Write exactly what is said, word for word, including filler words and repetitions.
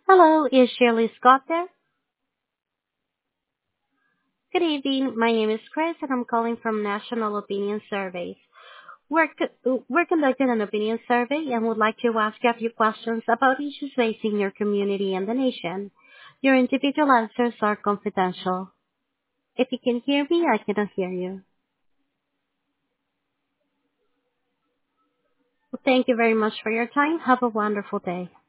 Hello, is Shirley Scott there? Good evening. My name is Chris, and I'm calling from National Opinion Surveys. We're, co- we're conducting an opinion survey and would like to ask you a few questions about issues facing your community and the nation. Your individual answers are confidential. If you can hear me, I cannot hear you. Thank you very much for your time. Have a wonderful day.